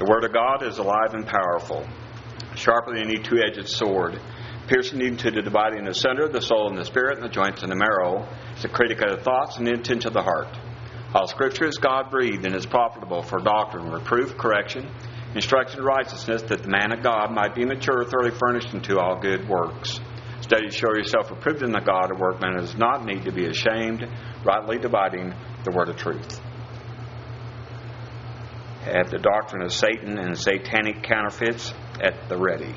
The Word of God is alive and powerful, sharper than any two-edged sword, piercing even to the dividing asunder of the soul and the spirit and the joints and the marrow. It's a critic of the thoughts and intent of the heart. All Scripture is God-breathed and is profitable for doctrine, reproof, correction, instruction in righteousness, that the man of God might be mature, thoroughly furnished unto all good works. Study to show yourself approved in the God, a workman does not need to be ashamed, rightly dividing the word of truth. Have the doctrine of Satan and satanic counterfeits at the ready.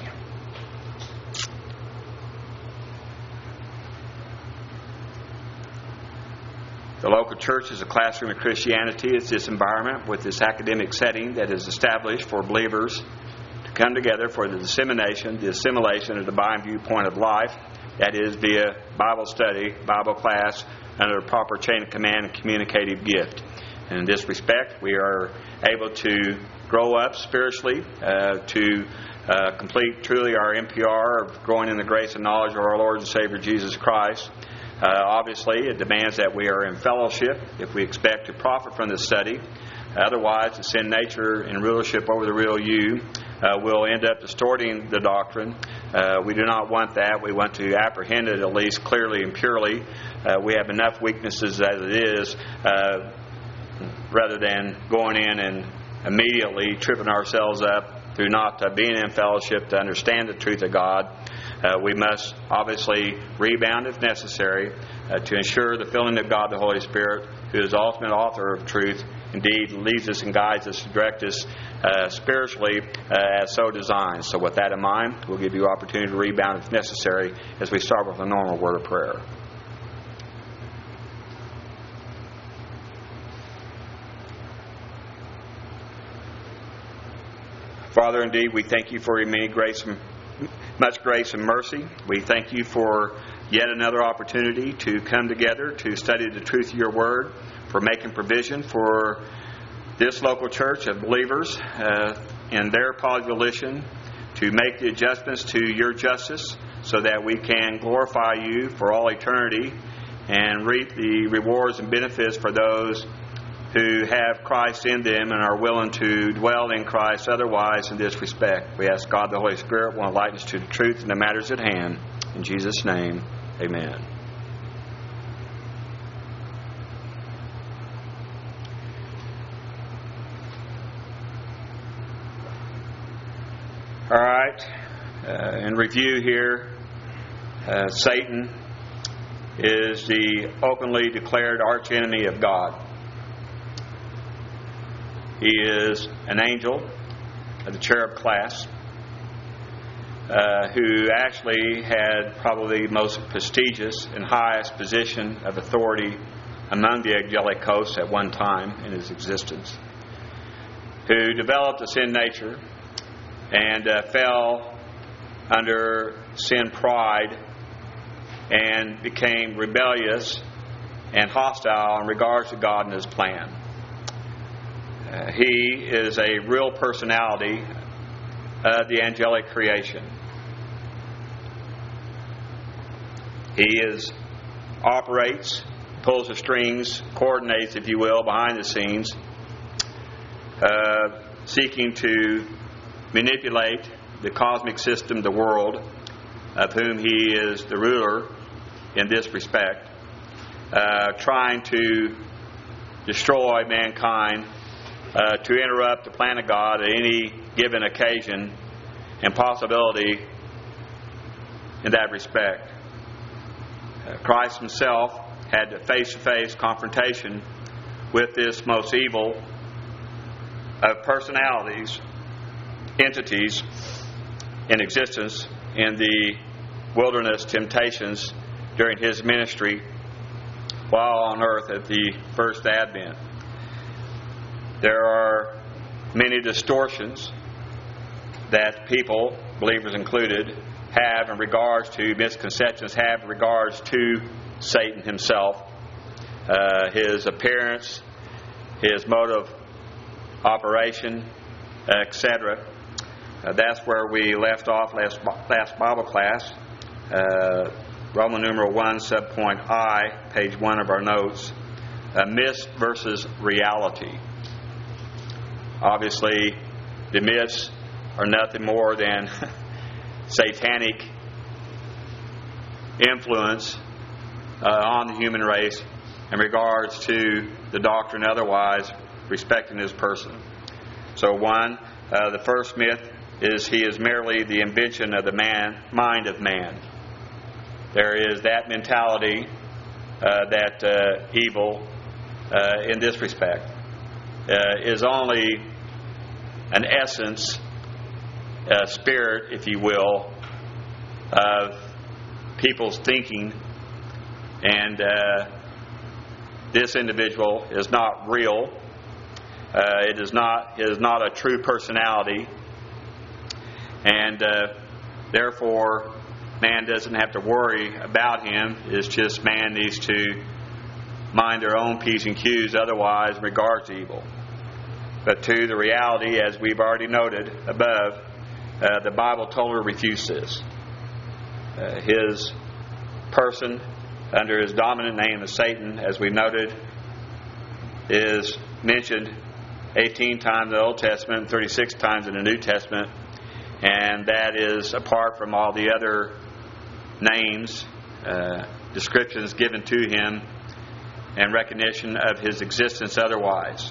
The local church is a classroom of Christianity. It's this environment with this academic setting that is established for believers to come together for the dissemination, the assimilation of the divine viewpoint of life. That is via Bible study, Bible class, under a proper chain of command and communicative gift. And in this respect, we are able to grow up spiritually, to complete truly our MPR of growing in the grace and knowledge of our Lord and Savior Jesus Christ. Obviously, it demands that we are in fellowship if we expect to profit from this study. Otherwise, the sin nature and rulership over the real you will end up distorting the doctrine. We do not want that. We want to apprehend it at least clearly and purely. We have enough weaknesses as it is, rather than going in and immediately tripping ourselves up through not being in fellowship to understand the truth of God. We must obviously rebound if necessary to ensure the filling of God the Holy Spirit, who is the ultimate author of truth, indeed leads us and guides us, directs us spiritually as so designed. So with that in mind, we'll give you opportunity to rebound if necessary as we start with a normal word of prayer. Father, indeed, we thank you for your much grace and mercy. We thank you for yet another opportunity to come together to study the truth of your word, for making provision for this local church of believers in their volition to make the adjustments to your justice so that we can glorify you for all eternity and reap the rewards and benefits for those who have Christ in them and are willing to dwell in Christ otherwise in this respect. We ask God the Holy Spirit will enlighten us to the truth and the matters at hand. In Jesus' name, amen. All right. In review here, Satan is the openly declared archenemy of God. He is an angel of the cherub class who actually had probably the most prestigious and highest position of authority among the angelic hosts at one time in his existence, who developed a sin nature and fell under sin pride and became rebellious and hostile in regards to God and His plan. He is a real personality of the angelic creation. He operates, pulls the strings, coordinates, if you will, behind the scenes, seeking to manipulate the cosmic system, the world, of whom he is the ruler in this respect, trying to destroy mankind, to interrupt the plan of God at any given occasion and possibility in that respect. Christ himself had a face-to-face confrontation with this most evil of personalities, entities in existence in the wilderness temptations during his ministry while on earth at the first advent. There are many distortions that people, believers included, have in regards to misconceptions, have in regards to Satan himself, his appearance, his mode of operation, etc. That's where we left off last Bible class. Roman numeral 1, subpoint I, page 1 of our notes. Myth versus reality. Obviously, the myths are nothing more than satanic influence on the human race in regards to the doctrine otherwise respecting his person. So the first myth is he is merely the invention of the mind of man. There is that mentality that evil, in this respect, is only an essence, a spirit, if you will, of people's thinking, and this individual is not real. It is not a true personality, and therefore man doesn't have to worry about him. It's just man needs to mind their own P's and Q's otherwise in regards to evil. But to the reality, as we've already noted above, the Bible totally refutes this. His person, under his dominant name of Satan, as we noted, is mentioned 18 times in the Old Testament and 36 times in the New Testament, and that is apart from all the other names, descriptions given to him, and recognition of his existence otherwise.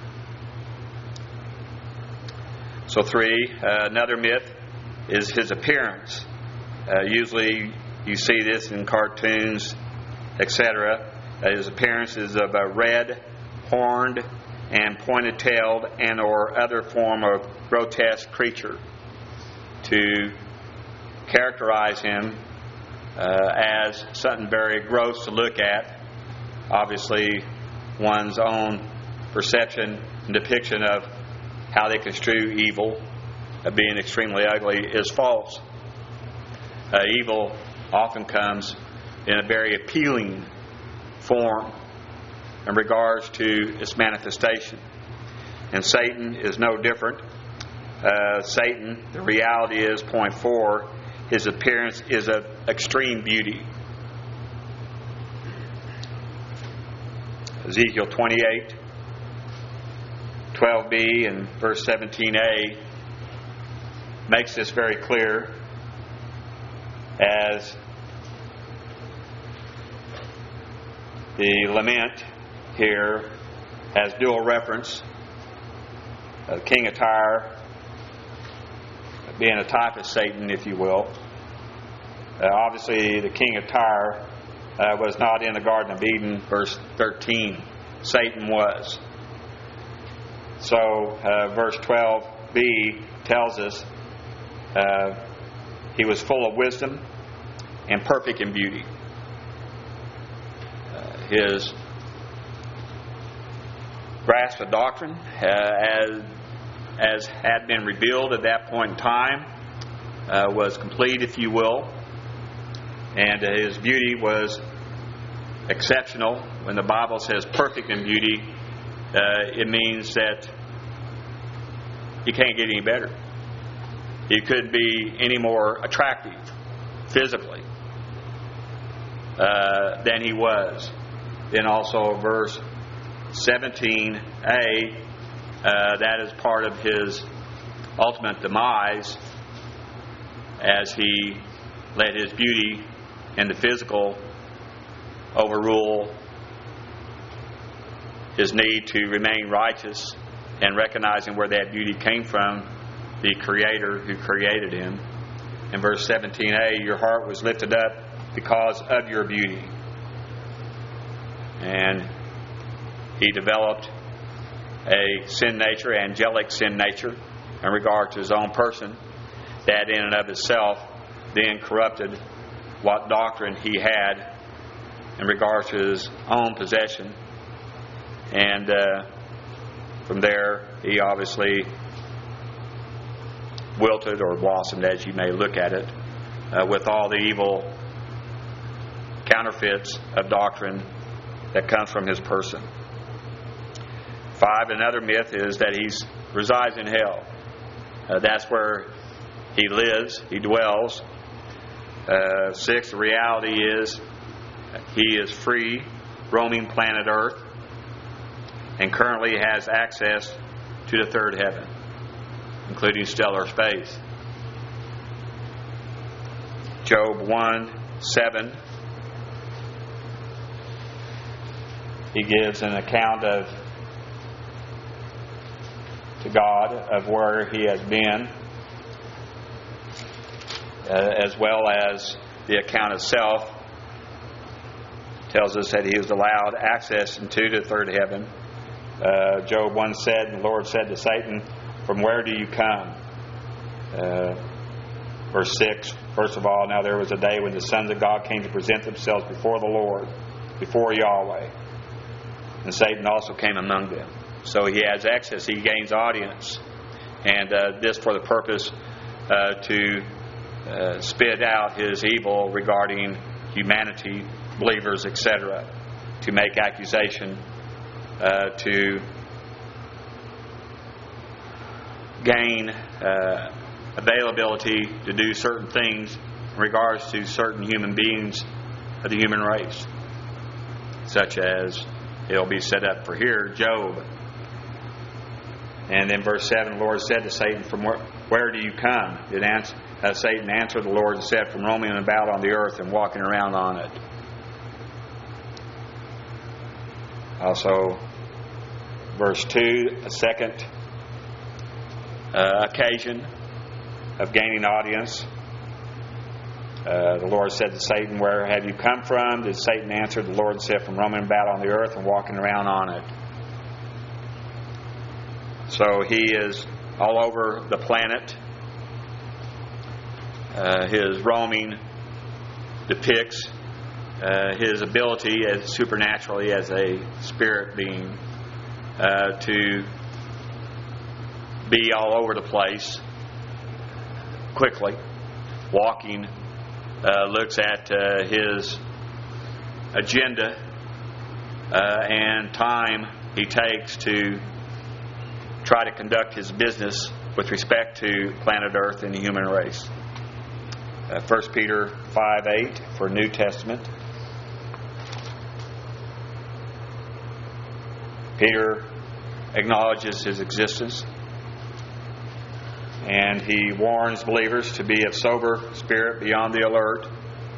So another myth is his appearance. Usually you see this in cartoons, etc. His appearance is of a red, horned, and pointed-tailed and or other form of grotesque creature, to characterize him as something very gross to look at. Obviously, one's own perception and depiction of how they construe evil, of being extremely ugly, is false. Evil often comes in a very appealing form in regards to its manifestation. And Satan is no different. Satan, the reality is, point 4, his appearance is of extreme beauty. Ezekiel 28, 12b and verse 17a makes this very clear, as the lament here has dual reference. King of Tyre being a type of Satan, if you will. Obviously, the king of Tyre was not in the Garden of Eden, verse 13. Satan was. So, verse 12b tells us he was full of wisdom and perfect in beauty. His grasp of doctrine, as had been revealed at that point in time, was complete, if you will. And his beauty was exceptional. When the Bible says perfect in beauty, it means that he can't get any better. He couldn't be any more attractive physically than he was. Then also verse 17a, that is part of his ultimate demise, as he let his beauty and the physical overrule his need to remain righteous, and recognizing where that beauty came from, the Creator who created him. In verse 17a, your heart was lifted up because of your beauty. And he developed a sin nature, angelic sin nature, in regard to his own person, that in and of itself then corrupted what doctrine he had in regard to his own possession. And from there, he obviously wilted or blossomed, as you may look at it, with all the evil counterfeits of doctrine that comes from his person. 5, another myth is that he resides in hell. That's where he lives, he dwells. 6, the reality is he is free, roaming planet Earth, and currently has access to the third heaven. including stellar space. Job 1:7, he gives an account to God of where he has been, as well as the account itself tells us that he was allowed access into the third heaven. Job 1 said, "The Lord said to Satan, 'From where do you come?'" Verse 6, "First of all, now there was a day when the sons of God came to present themselves before the Lord, before Yahweh. And Satan also came among them." So he has access, he gains audience. And this for the purpose to spit out his evil regarding humanity, believers, etc., to make accusation, to gain availability to do certain things in regards to certain human beings of the human race, such as it'll be set up for here, Job. And then verse 7, "The Lord said to Satan, 'From where do you come?' Satan answered the Lord and said, 'From roaming about on the earth and walking around on it.'" Also, verse 2, a second occasion of gaining audience. The Lord said to Satan, "Where have you come from?" Then Satan answered the Lord and said, "From roaming about on the earth and walking around on it." So he is all over the planet. His roaming depicts his ability as supernaturally as a spirit being to be all over the place quickly. Walking looks at his agenda and time he takes to try to conduct his business with respect to planet Earth and the human race. 1 Peter 5:8 for New Testament. Peter acknowledges his existence, and he warns believers to be of sober spirit, be on the alert,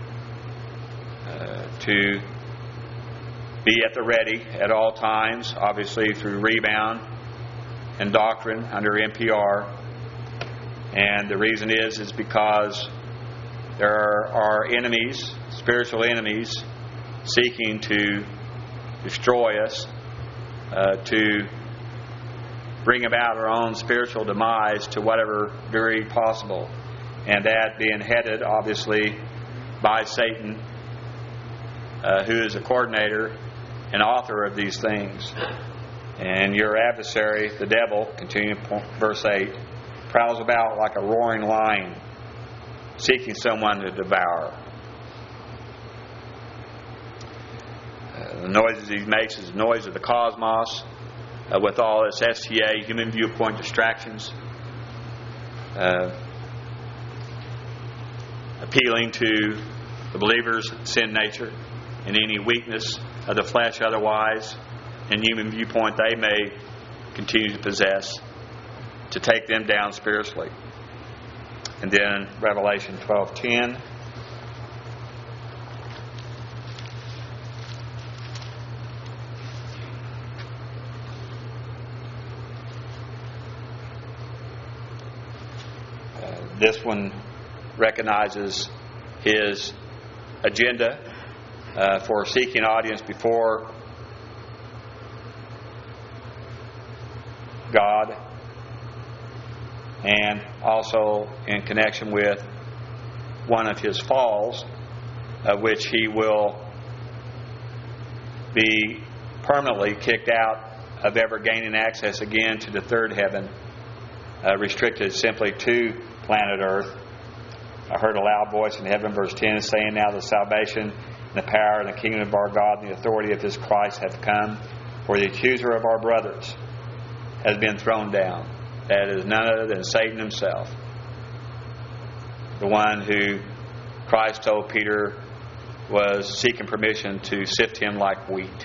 to be at the ready at all times, obviously through rebound and doctrine under NPR. And the reason is because there are enemies, spiritual enemies, seeking to destroy us, to bring about our own spiritual demise to whatever degree possible. And that being headed, obviously, by Satan, who is a coordinator and author of these things. And your adversary, the devil, continuing verse 8, prowls about like a roaring lion, seeking someone to devour. The noises he makes is the noise of the cosmos, with all its STA, human viewpoint distractions, appealing to the believer's sin nature and any weakness of the flesh otherwise and human viewpoint they may continue to possess, to take them down spiritually. And then Revelation 12:10. This one recognizes his agenda for seeking audience before God, and also in connection with one of his falls, of which he will be permanently kicked out of ever gaining access again to the third heaven, restricted simply to planet Earth. I heard a loud voice in heaven, verse 10, saying, "Now the salvation and the power and the kingdom of our God and the authority of his Christ have come, for the accuser of our brothers has been thrown down." That is none other than Satan himself, the one who Christ told Peter was seeking permission to sift him like wheat,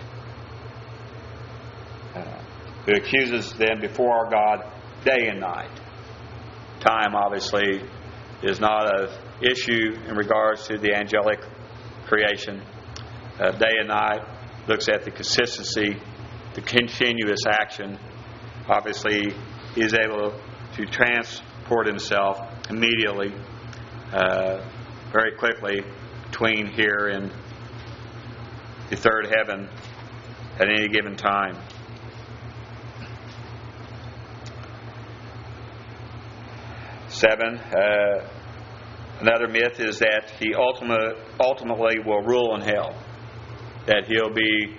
who accuses them before our God day and night. time, obviously, is not an issue in regards to the angelic creation. Day and night looks at the consistency, the continuous action. Obviously, He is able to transport Himself immediately, very quickly, between here and the third heaven at any given time. Seven, another myth is that He ultimately will rule in hell. That He'll be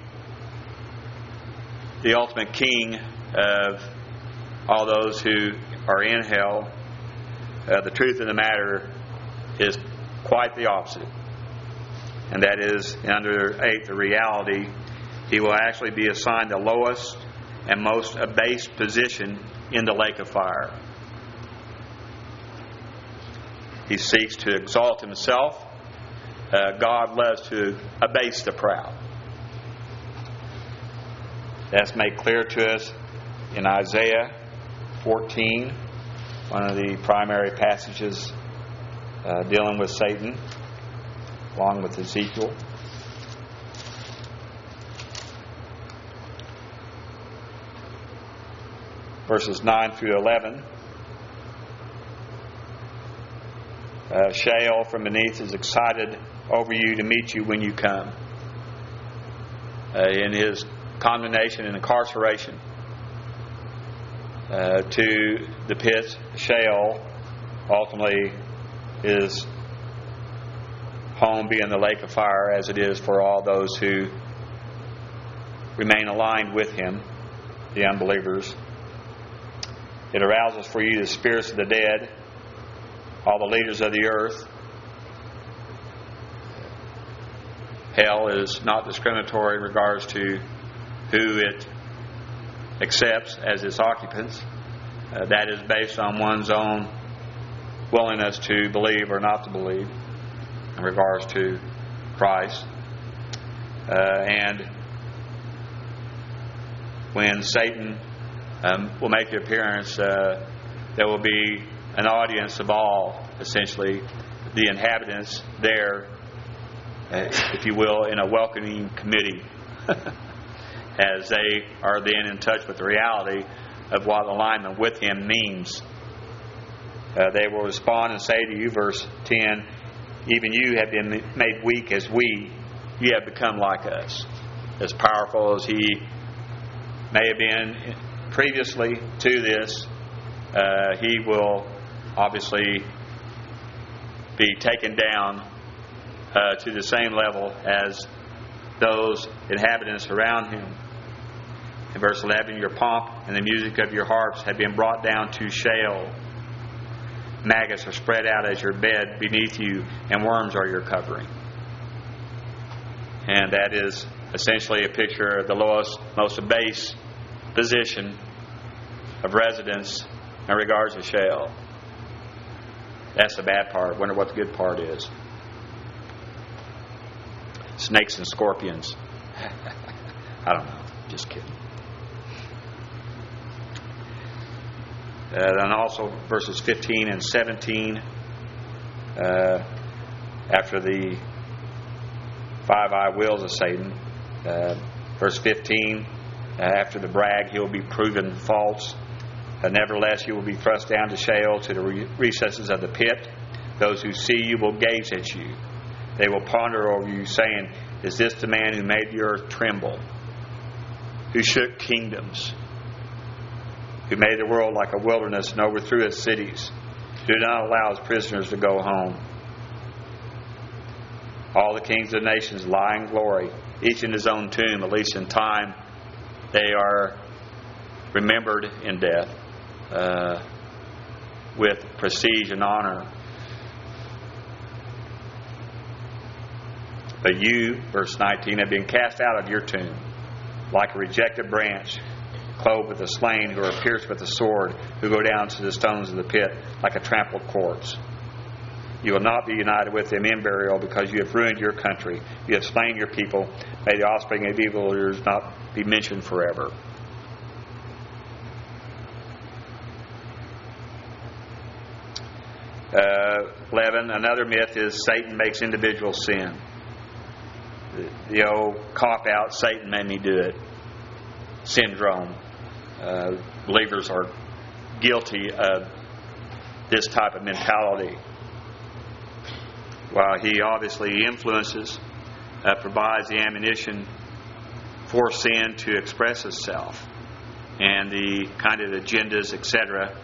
the ultimate king of all those who are in hell. The truth of the matter is quite the opposite. And that is, under 8, the reality, He will actually be assigned the lowest and most abased position in the lake of fire. He seeks to exalt Himself. God loves to abase the proud. That's made clear to us in Isaiah 14, one of the primary passages dealing with Satan, along with Ezekiel. Verses 9 through 11. Sheol from beneath is excited over you to meet you when you come. In his condemnation and incarceration to the pit, Sheol, ultimately his home being the lake of fire, as it is for all those who remain aligned with him, the unbelievers. It arouses for you the spirits of the dead, all the leaders of the earth. Hell is not discriminatory in regards to who it accepts as its occupants. That is based on one's own willingness to believe or not to believe in regards to Christ. And when Satan will make the appearance, there will be an audience of all, essentially, the inhabitants there, if you will, in a welcoming committee, as they are then in touch with the reality of what alignment with Him means. They will respond and say to you, verse 10, even you have been made weak as we, you have become like us. As powerful as He may have been previously to this, He will obviously be taken down to the same level as those inhabitants around Him. In verse 11, your pomp and the music of your harps have been brought down to Sheol. Maggots are spread out as your bed beneath you, and worms are your covering. And that is essentially a picture of the lowest, most abased position of residence in regards to Sheol. That's the bad part. Wonder what the good part is. Snakes and scorpions. I don't know. Just kidding. And also verses 15 and 17, after the 5 I wills of Satan. Verse 15, after the brag, he will be proven false. Nevertheless, you will be thrust down to Sheol, to the recesses of the pit. Those who see you will gaze at you. They will ponder over you, saying, is this the man who made the earth tremble? Who shook kingdoms? Who made the world like a wilderness and overthrew its cities? Who did not allow his prisoners to go home? All the kings of the nations lie in glory, each in his own tomb, at least in time. They are remembered in death with prestige and honor. But you, verse 19, have been cast out of your tomb, like a rejected branch, clothed with the slain, who are pierced with the sword, who go down to the stones of the pit, like a trampled corpse. You will not be united with them in burial, because you have ruined your country. You have slain your people. May the offspring of evildoers not be mentioned forever. 11, another myth is Satan makes individuals sin. The old cop-out, Satan made me do it, syndrome. Believers are guilty of this type of mentality. While he obviously influences, provides the ammunition for sin to express itself and the kind of agendas, etc.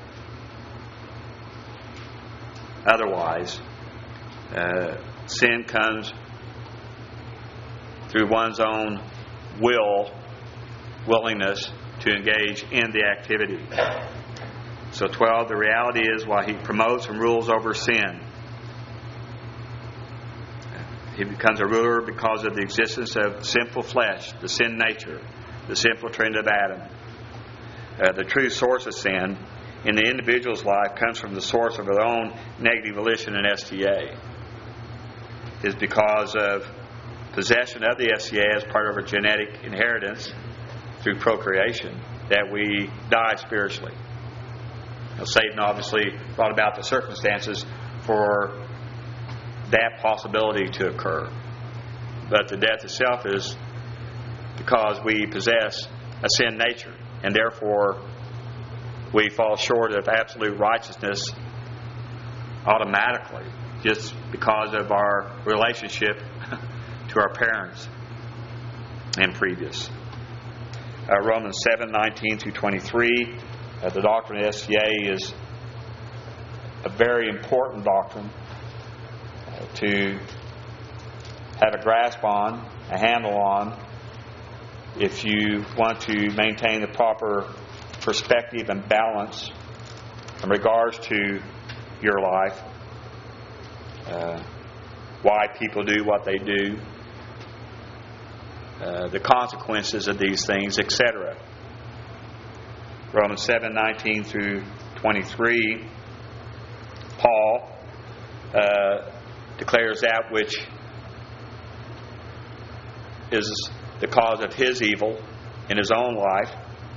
Otherwise, sin comes through one's own willingness to engage in the activity. So 12, the reality is while he promotes and rules over sin, he becomes a ruler because of the existence of sinful flesh, the sin nature, the sinful trend of Adam. The true source of sin in the individual's life comes from the source of their own negative volition and STA. It is because of possession of the STA as part of our genetic inheritance through procreation that we die spiritually. Now, Satan obviously brought about the circumstances for that possibility to occur. But the death itself is because we possess a sin nature, and therefore we fall short of absolute righteousness automatically just because of our relationship to our parents and previous. Romans 7:19 through 23, the doctrine of STA is a very important doctrine to have a grasp on, a handle on, if you want to maintain the proper perspective and balance in regards to your life, why people do what they do, the consequences of these things, etc. Romans 7:19 through 23, Paul declares that which is the cause of his evil in his own life.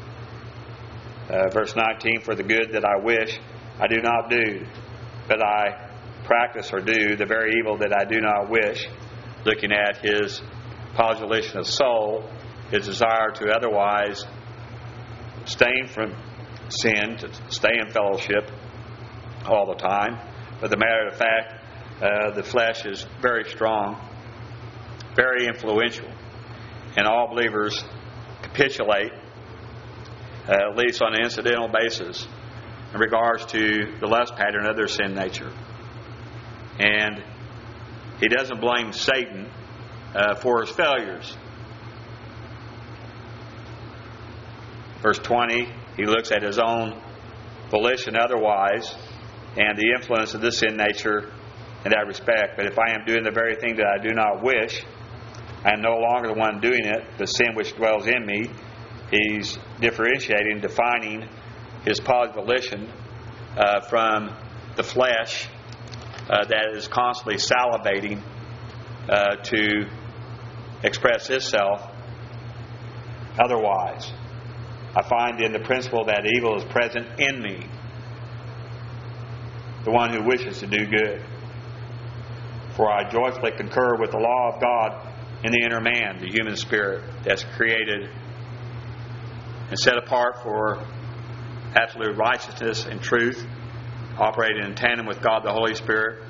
Verse 19, for the good that I wish I do not do, but I practice or do the very evil that I do not wish. Looking at his postulation of soul, his desire to otherwise abstain from sin, to stay in fellowship all the time. But the matter of fact, the flesh is very strong, very influential, and all believers capitulate, at least on an incidental basis, in regards to the lust pattern of their sin nature. And he doesn't blame Satan for his failures. Verse 20, he looks at his own volition otherwise and the influence of this sin nature in that respect. But if I am doing the very thing that I do not wish, I am no longer the one doing it, the sin which dwells in me. He's differentiating, defining his positive volition from the flesh that is constantly salivating to express itself otherwise. I find in the principle that evil is present in me, the one who wishes to do good. For I joyfully concur with the law of God in the inner man, the human spirit that's created and set apart for absolute righteousness and truth, operating in tandem with God the Holy Spirit.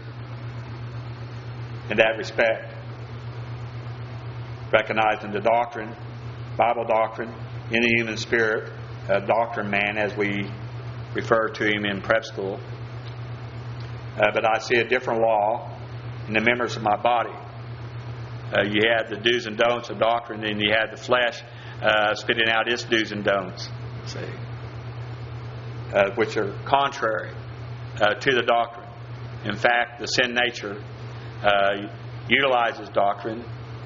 In that respect, recognizing the doctrine, Bible doctrine, in the human spirit, doctrine man as we refer to him in prep school. But I see a different law in the members of my body. You had the do's and don'ts of doctrine, and you had the flesh spitting out its do's and don'ts, which are contrary to the doctrine. In fact, the sin nature utilizes doctrine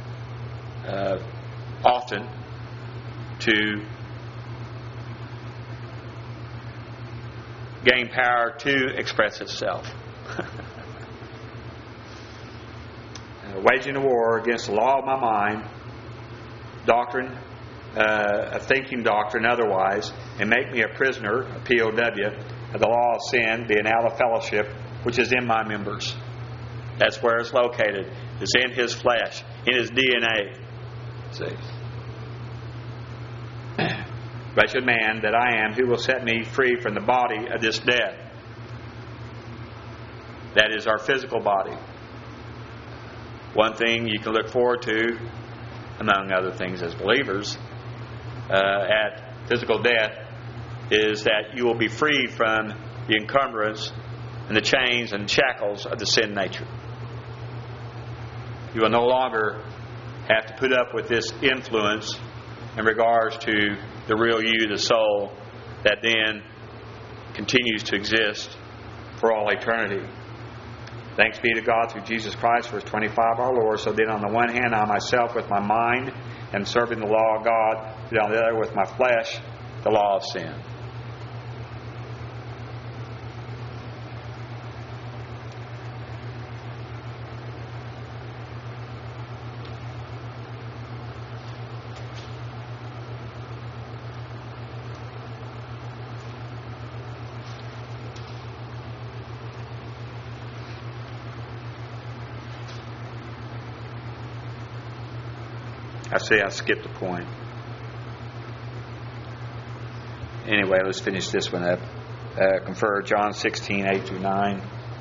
often to gain power to express itself. Waging a war against the law of my mind, doctrine, a thinking doctrine otherwise, and make me a prisoner, a POW, of the law of sin being out of fellowship, which is in my members. That's where it's located. It's in His flesh, in His DNA. See? Wretched man that I am, who will set me free from the body of this death? That is our physical body. One thing you can look forward to, among other things as believers, at physical death, is that you will be free from the encumbrance and the chains and shackles of the sin nature. You will no longer have to put up with this influence in regards to the real you, the soul, that then continues to exist for all eternity. Thanks be to God through Jesus Christ, verse 25, our Lord. So then on the one hand, I myself with my mind am serving the law of God, but on the other with my flesh, the law of sin. I say I skipped a point. Anyway, let's finish this one up. Confer John 16, 8 through 9.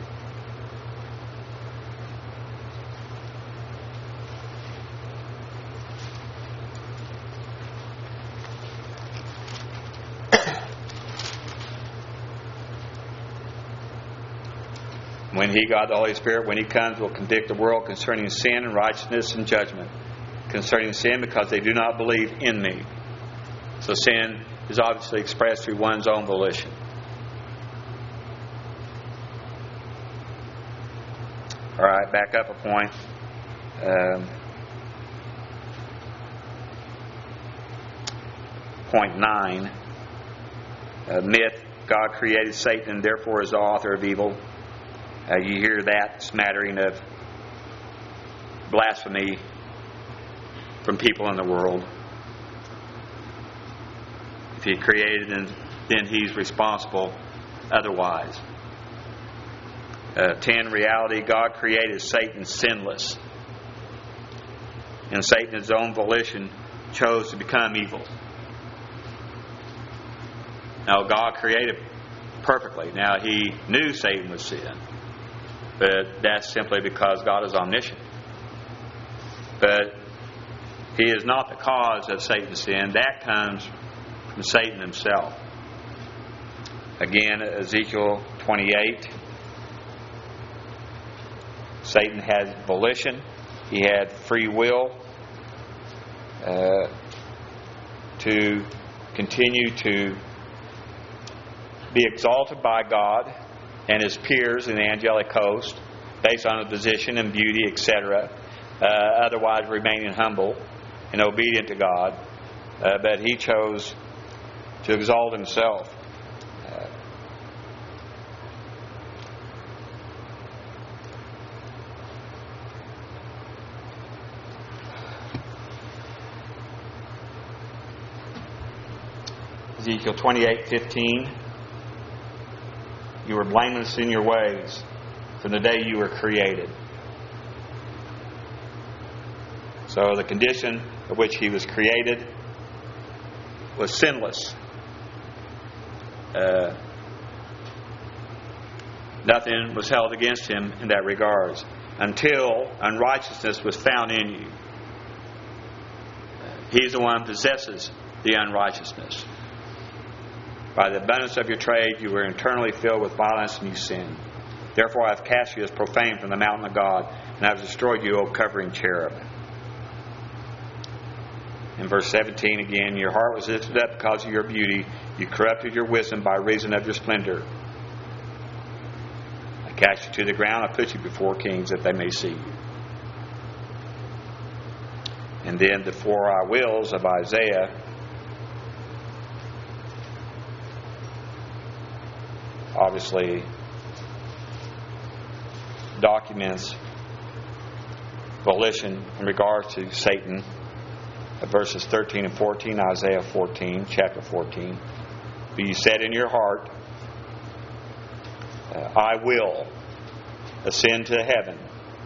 When He, God the Holy Spirit, when He comes, will convict the world concerning sin and righteousness and judgment. Concerning sin, because they do not believe in me. So sin is obviously expressed through one's own volition. All right, back up a point. Point 9. Myth, God created Satan and therefore is the author of evil. You hear that smattering of blasphemy from people in the world. If He created, then He's responsible otherwise. 10, reality, God created Satan sinless. And Satan, his own volition, chose to become evil. Now, God created perfectly. Now, He knew Satan was sin. But that's simply because God is omniscient. But He is not the cause of Satan's sin. That comes from Satan himself. Again, Ezekiel 28. Satan had volition. He had free will to continue to be exalted by God and His peers in the angelic host based on his position and beauty, etc., otherwise remaining humble and obedient to God, but he chose to exalt himself. Ezekiel 28:15. You were blameless in your ways from the day you were created. So the condition of which he was created was sinless. Nothing was held against him in that regards until unrighteousness was found in you. He's the one who possesses the unrighteousness. By the abundance of your trade, you were internally filled with violence and you sinned. Therefore I have cast you as profane from the mountain of God, and I have destroyed you, O covering cherub. In verse 17 again, your heart was lifted up because of your beauty. You corrupted your wisdom by reason of your splendor. I cast you to the ground. I put you before kings that they may see you. And then the four I wills of Isaiah obviously documents volition in regards to Satan. Verses 13 and 14, Isaiah 14, chapter 14. But you said in your heart, I will ascend to heaven.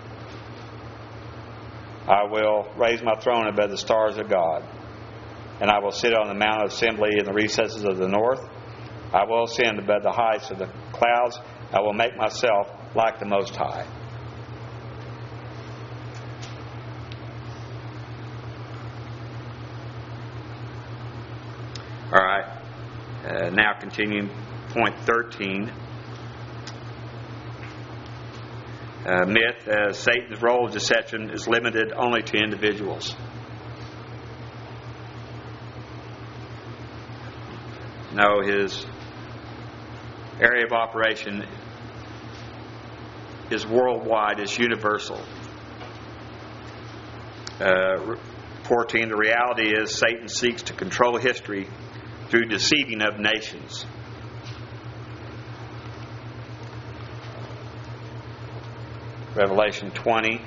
I will raise my throne above the stars of God. And I will sit on the mount of assembly in the recesses of the north. I will ascend above the heights of the clouds. I will make myself like the Most High. All right. Now continuing point 13. Myth. Satan's role of deception is limited only to individuals. No, his area of operation is worldwide, is universal. 14. The reality is Satan seeks to control history through deceiving of nations. Revelation 20.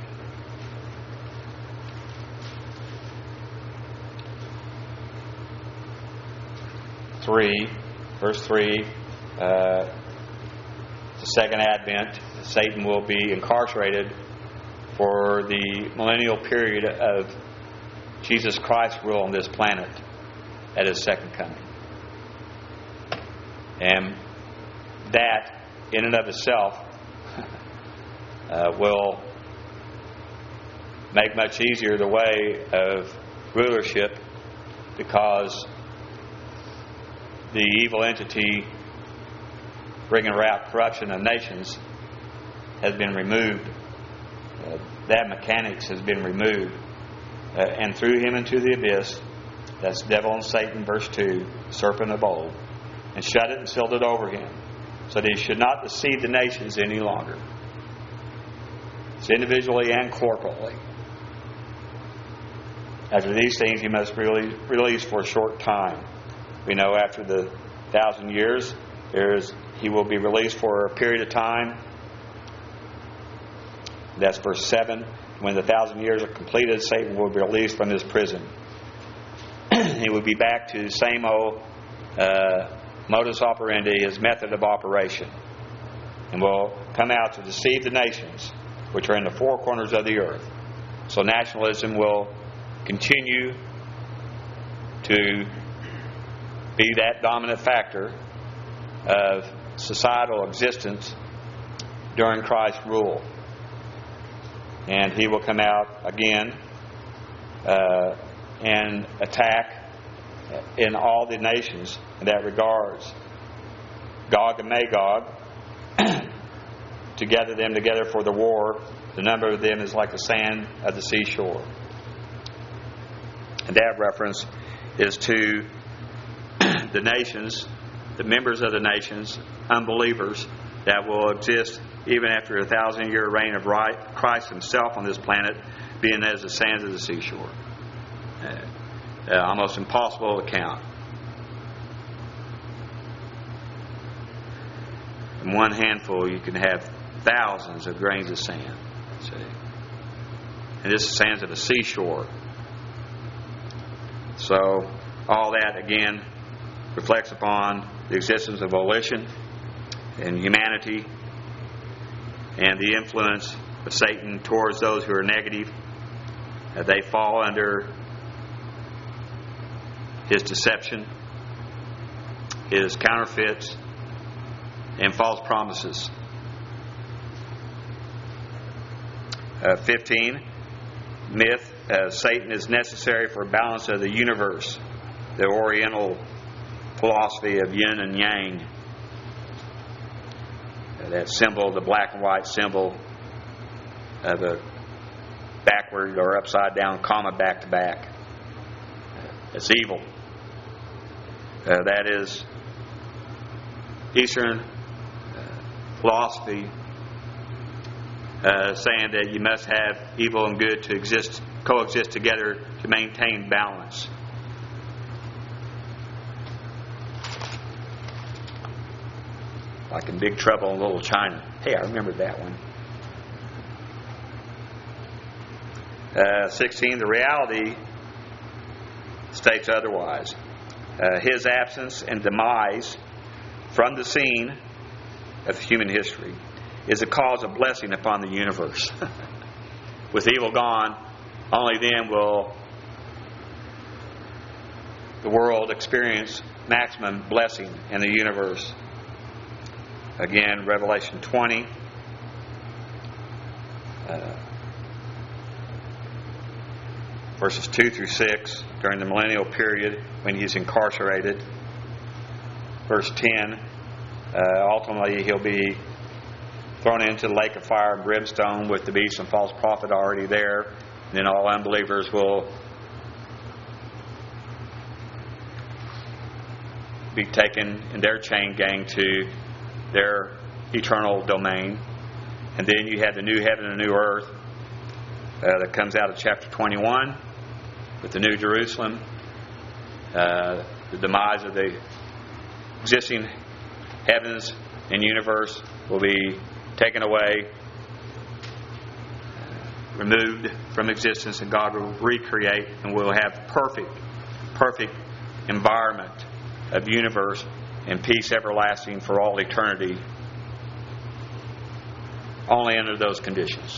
Verse 3, the second advent, Satan will be incarcerated for the millennial period of Jesus Christ's rule on this planet at His second coming. And that, in and of itself, will make much easier the way of rulership, because the evil entity bringing about corruption of nations has been removed. That mechanics has been removed. And threw him into the abyss, that's devil and Satan, verse 2, serpent of old, and shut it and sealed it over him, so that he should not deceive the nations any longer. It's individually and corporately. After these things he must be released for a short time. We know after the 1,000 years, he will be released for a period of time. That's verse 7. When the 1,000 years are completed, Satan will be released from his prison. He will be back to the same old modus operandi, his method of operation, and will come out to deceive the nations which are in the four corners of the earth. So nationalism will continue to be that dominant factor of societal existence during Christ's rule. And he will come out again and attack in all the nations in that regards. Gog and Magog, to gather them together for the war, the number of them is like the sand of the seashore. And that reference is to the nations, the members of the nations, unbelievers, that will exist even after a 1,000-year reign of Christ Himself on this planet, being as the sands of the seashore. Almost impossible to count. In one handful, you can have thousands of grains of sand. See? And this is sands of the seashore. So, all that, again, reflects upon the existence of volition and humanity and the influence of Satan towards those who are negative. They fall under his deception, his counterfeits, and false promises. 15, myth. Satan is necessary for balance of the universe. The Oriental philosophy of yin and yang. That symbol, the black and white symbol, the backward or upside down comma back to back. It's evil. That is Eastern philosophy saying that you must have evil and good to coexist together to maintain balance. Like in Big Trouble in Little China. Hey, I remember that one. 16, the reality states otherwise. His absence and demise from the scene of human history, is a cause of blessing upon the universe. With evil gone, only then will the world experience maximum blessing in the universe. Again, Revelation 20. Verses 2 through 6, during the millennial period when he's incarcerated. Verse 10, ultimately he'll be thrown into the lake of fire and brimstone with the beast and false prophet already there. And then all unbelievers will be taken in their chain gang to their eternal domain. And then you have the new heaven and new earth that comes out of chapter 21 with the New Jerusalem, the demise of the existing heavens and universe will be taken away, removed from existence, and God will recreate, and we'll have perfect environment of universe and peace everlasting for all eternity, only under those conditions.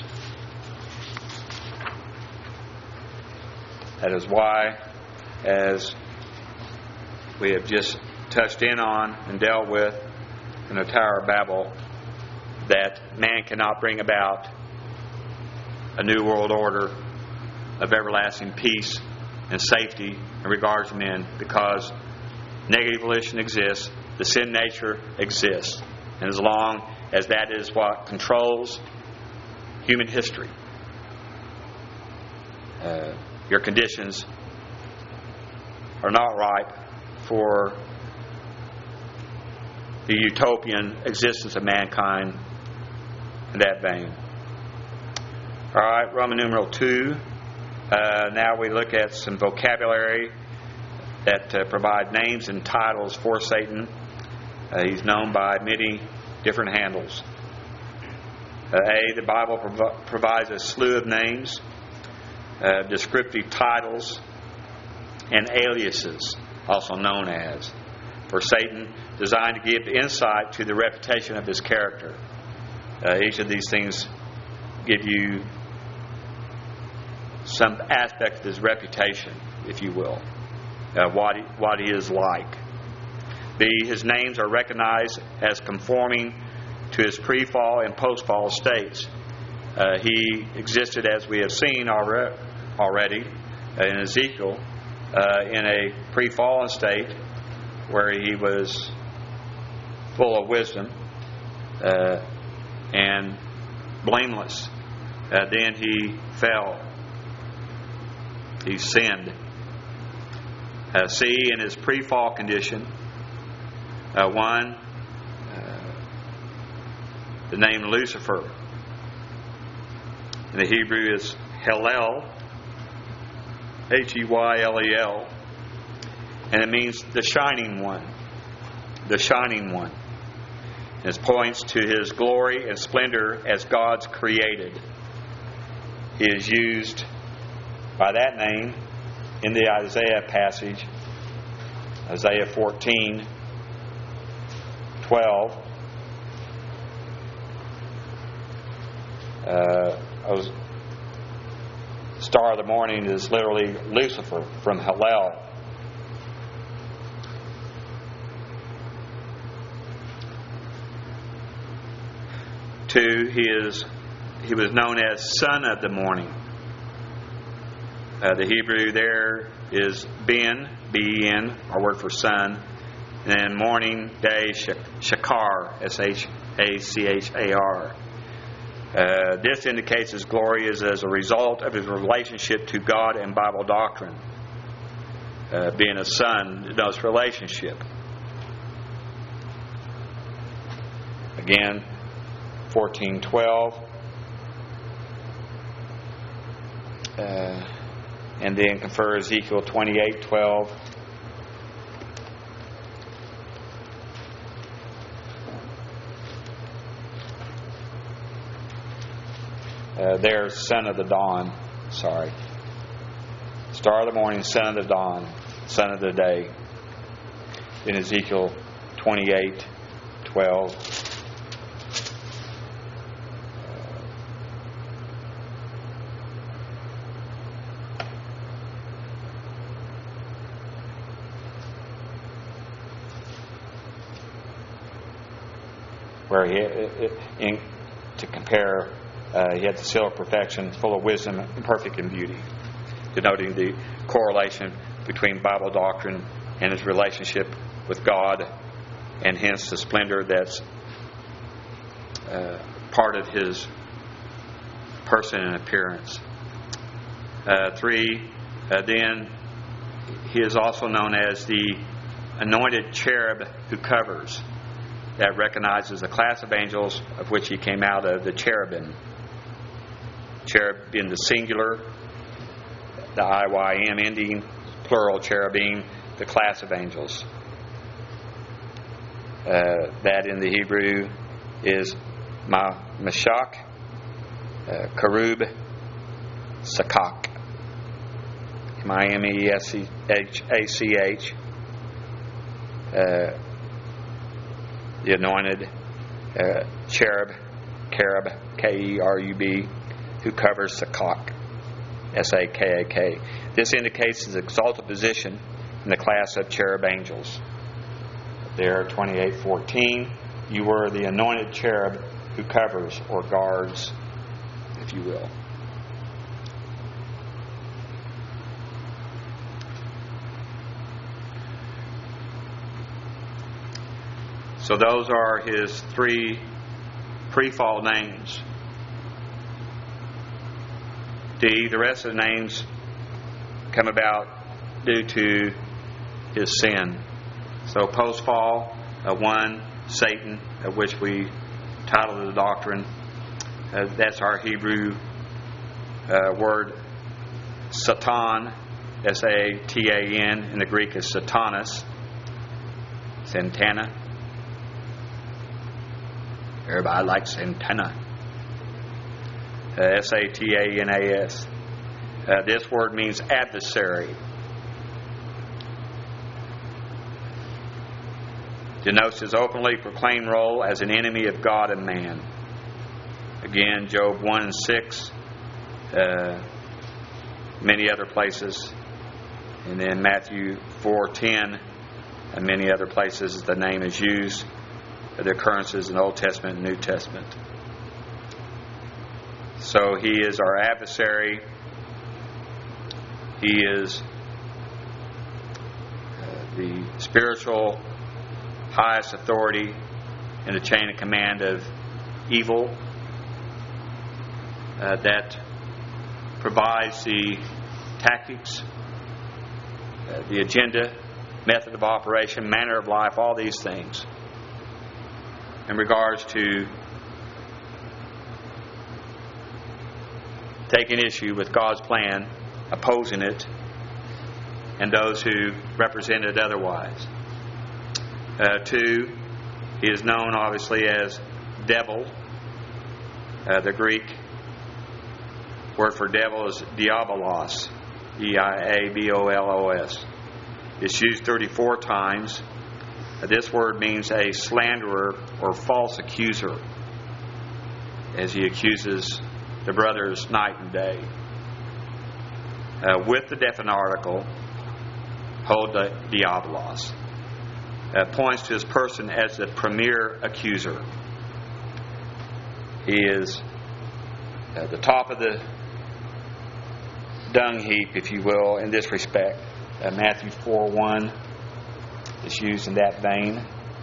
That is why, as we have just touched in on and dealt with in the Tower of Babel, that man cannot bring about a new world order of everlasting peace and safety in regards to men, because negative volition exists, the sin nature exists, and as long as that is what controls human history, your conditions are not ripe for the utopian existence of mankind in that vein. All right, Roman numeral 2. Now we look at some vocabulary that provide names and titles for Satan. He's known by many different handles. The Bible provides a slew of names, descriptive titles, and aliases, also known as, for Satan, designed to give insight to the reputation of his character. Each of these things give you some aspect of his reputation, if you will, what he is like. His names are recognized as conforming to his pre-fall and post-fall states. He existed, as we have seen already in Ezekiel, in a pre-fallen state where he was full of wisdom and blameless. Then he fell. He sinned. See, in his pre-fall condition, the name Lucifer in the Hebrew is Hellel, H-E-Y-L-E-L, and it means the shining one. The shining one. It points to his glory and splendor as God's created. He is used by that name in the Isaiah passage, Isaiah 14:12. Star of the morning is literally Lucifer from Hallel. Two, he was known as Son of the Morning. The Hebrew there is Ben, B-E-N, our word for son, and then morning, day, Shachar, S-H-A-C-H-A-R. This indicates his glory is as a result of his relationship to God and Bible doctrine. Being a son denotes relationship. Again, 14:12. And then confer Ezekiel 28:12. There's son of the dawn. Sorry. Star of the morning, son of the dawn, son of the day. In Ezekiel 28:12. where to compare, he had the seal of perfection, full of wisdom, and perfect in beauty, denoting the correlation between Bible doctrine and his relationship with God, and hence the splendor that's part of his person and appearance. 3, then he is also known as the anointed cherub who covers. That recognizes a class of angels of which he came out of, the cherubim. Cherub being the singular, the IYM ending, plural cherubim, the class of angels. That in the Hebrew is Meshach, Karub, Sakak. Meshach. The anointed cherub, Kerub, Kerub, who covers Sakak, Sakak. This indicates his exalted position in the class of cherub angels. There, 28:14, you were the anointed cherub who covers or guards, if you will. So those are his 3 pre-fall names. D, the rest of the names come about due to his sin. So post-fall, 1, Satan, of which we titled the doctrine. That's our Hebrew word Satan, Satan. In the Greek is Satanas, Santana. Everybody likes Santana. Satanas. This word means adversary. Denotes his openly proclaimed role as an enemy of God and man. Again, Job 1:6, many other places. And then Matthew 4:10, and many other places the name is used. The occurrences in the Old Testament and New Testament. So he is our adversary. He is the spiritual highest authority in the chain of command of evil that provides the tactics, the agenda, method of operation, manner of life, all these things in regards to taking issue with God's plan, opposing it, and those who represent it otherwise. 2, he is known obviously as devil. The Greek word for devil is diabolos, diabolos. It's used 34 times. This word means a slanderer or false accuser, as he accuses the brothers night and day. With the definite article, hold the diabolos. Points to his person as the premier accuser. He is at the top of the dung heap, if you will, in this respect. Matthew 4:1 is used in that vein.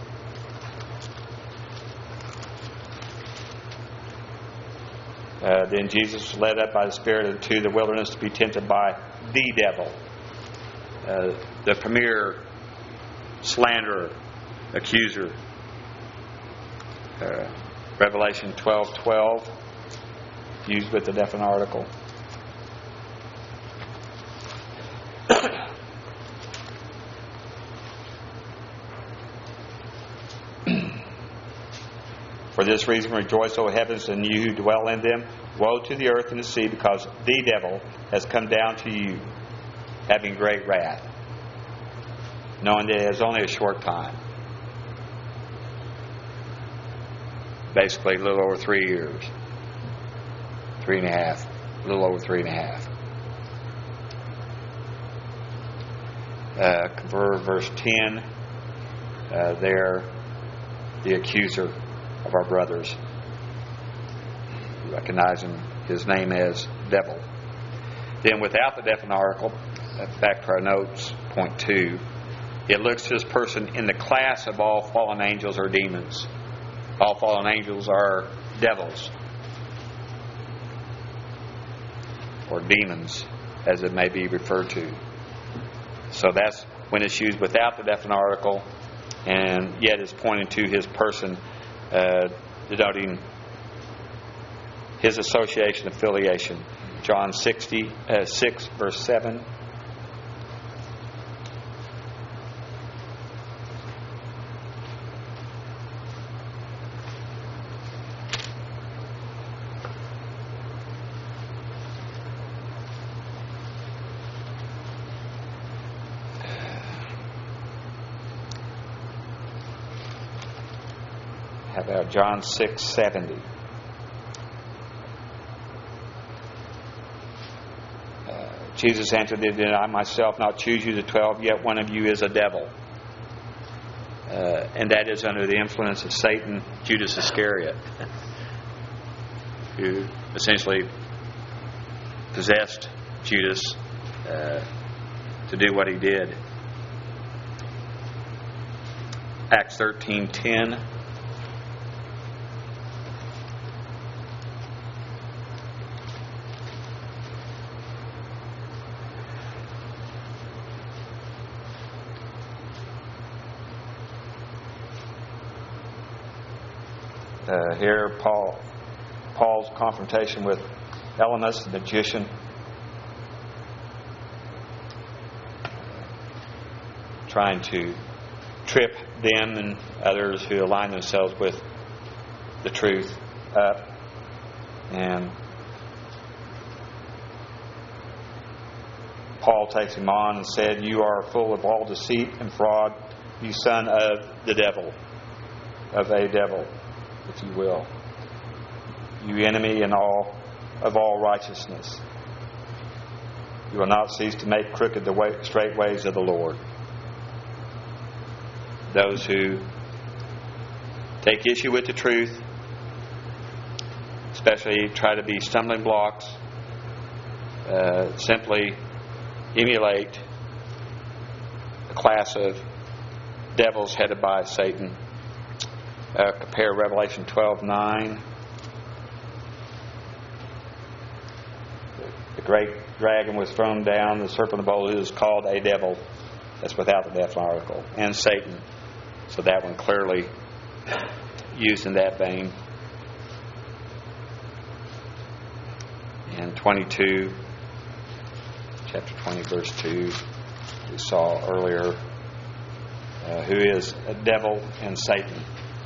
Then Jesus was led up by the Spirit to the wilderness to be tempted by the devil, the premier slanderer, accuser. Revelation 12:12, used with the definite article. For this reason rejoice, O heavens, and you who dwell in them. Woe to the earth and the sea, because the devil has come down to you, having great wrath, knowing that it is only a short time. Basically, a little over 3 years. 3.5. A little over 3.5. For verse 10, there, the accuser. of our brothers. Recognizing his name as devil. Then without the definite article, back to our notes, point 2, it looks to this person in the class of all fallen angels or demons. All fallen angels are devils, or demons, as it may be referred to. So that's when it's used without the definite article, and yet is pointing to his person, denoting his association, affiliation. John 6, verse 7. How about John 6:70? Jesus answered, "Did I myself not choose you the 12? Yet one of you is a devil." And that is under the influence of Satan, Judas Iscariot, who essentially possessed Judas to do what he did. Acts 13:10. Here, Paul's confrontation with Elymas, the magician, trying to trip them and others who align themselves with the truth up. And Paul takes him on and said, "You are full of all deceit and fraud, you son of the devil," of a devil, if you will. "You enemy of all righteousness. You will not cease to make crooked the straight ways of the Lord." Those who take issue with the truth, especially try to be stumbling blocks, simply emulate a class of devils headed by Satan. Compare Revelation 12:9. The great dragon was thrown down, the serpent of old, who is called a devil. That's without the definite article. And Satan. So that one clearly used in that vein. And 22, chapter 20, verse 2, we saw earlier, who is a devil and Satan.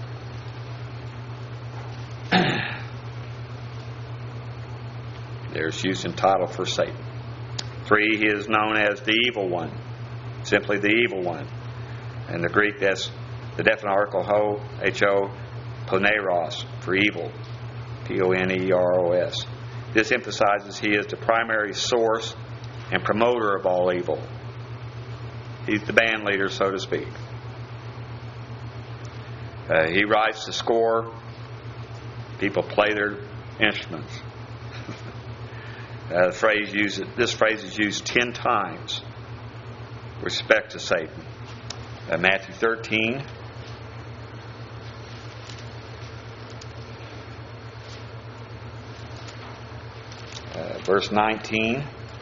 There's use in title for Satan. 3, he is known as the evil one. Simply the evil one. In the Greek, that's the definite article ho, poneros, for evil. Poneros. This emphasizes he is the primary source and promoter of all evil. He's the band leader, so to speak. He writes the score. People play their instruments. This phrase is used 10 times with respect to Satan. Matthew 13. Verse 19.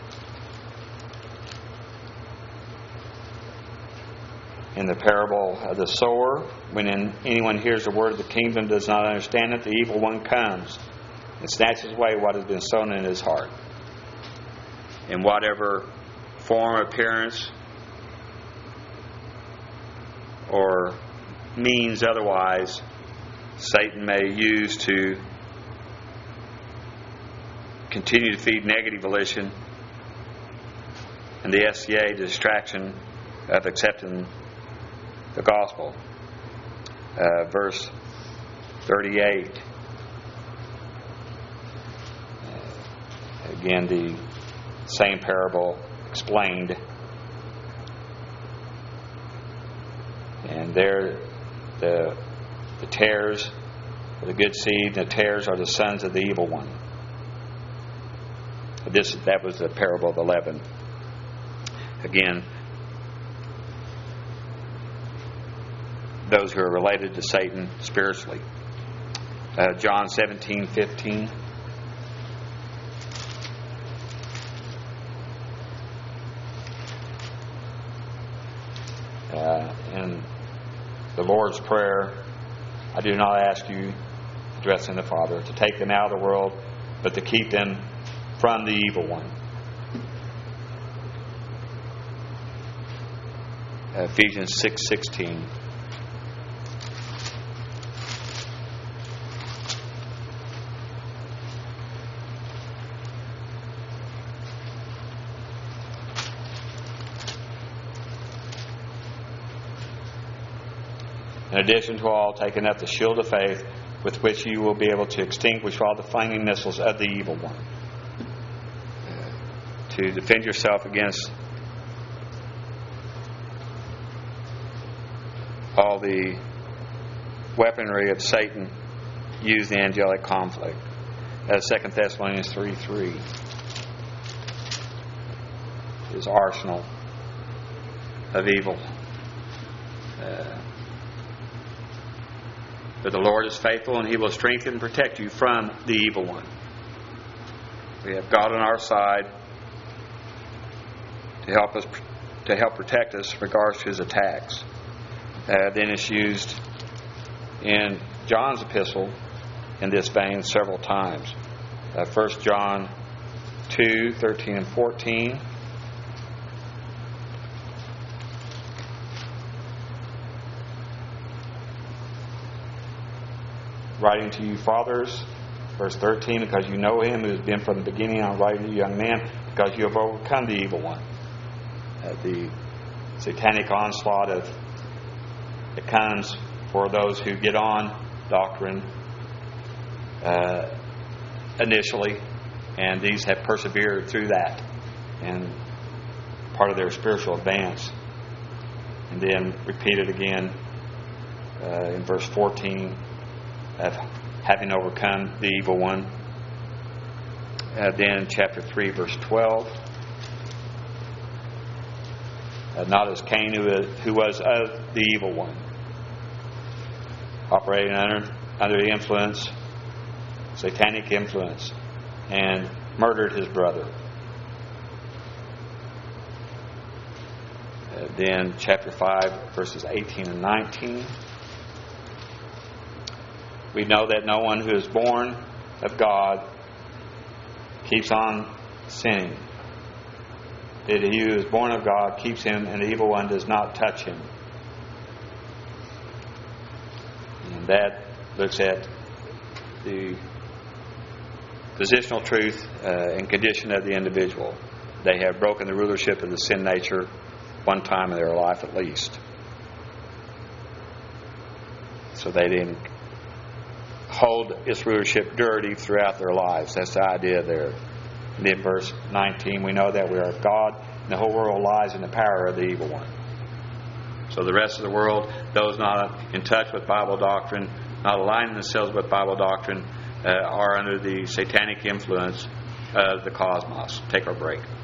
In the parable of the sower, when anyone hears the word of the kingdom, does not understand it, the evil one comes and snatches away what has been sown in his heart. In whatever form, appearance, or means otherwise Satan may use to continue to feed negative volition and the SCA, the distraction of accepting the gospel. Verse 38. Again, the same parable explained. And there, the tares the good seed, and the tares are the sons of the evil one. That was the parable of the leaven. Again, those who are related to Satan spiritually. John 17:15. In the Lord's Prayer, I do not ask you, addressing the Father, to take them out of the world, but to keep them from the evil one. Ephesians 6:16. In addition to all, taking up the shield of faith, with which you will be able to extinguish all the flaming missiles of the evil one. To defend yourself against all the weaponry of Satan used in angelic conflict. 2 Thessalonians 3:3. His arsenal of evil. But the Lord is faithful, and He will strengthen and protect you from the evil one. We have God on our side to help protect us in regards to His attacks. Then it's used in John's epistle in this vein several times. 1 John 2:13 and 14. Writing to you, fathers, verse 13, because you know Him who has been from the beginning. I'm writing to you, young man, because you have overcome the evil one. The satanic onslaught that comes for those who get on doctrine initially, and these have persevered through that, and part of their spiritual advance. And then repeated again in verse 14, of having overcome the evil one. Then chapter 3 verse 12, not as Cain who was of the evil one, operating under the influence, satanic influence, and murdered his brother. Then chapter 5 verses 18 and 19. We know that no one who is born of God keeps on sinning. That he who is born of God keeps him, and the evil one does not touch him. And that looks at the positional truth and condition of the individual. They have broken the rulership of the sin nature one time in their life at least. So they didn't hold its rulership dirty throughout their lives. That's the idea there. And in verse 19, we know that we are of God, and the whole world lies in the power of the evil one. So the rest of the world, those not in touch with Bible doctrine, not aligning themselves with Bible doctrine, are under the satanic influence of the cosmos. Take our break.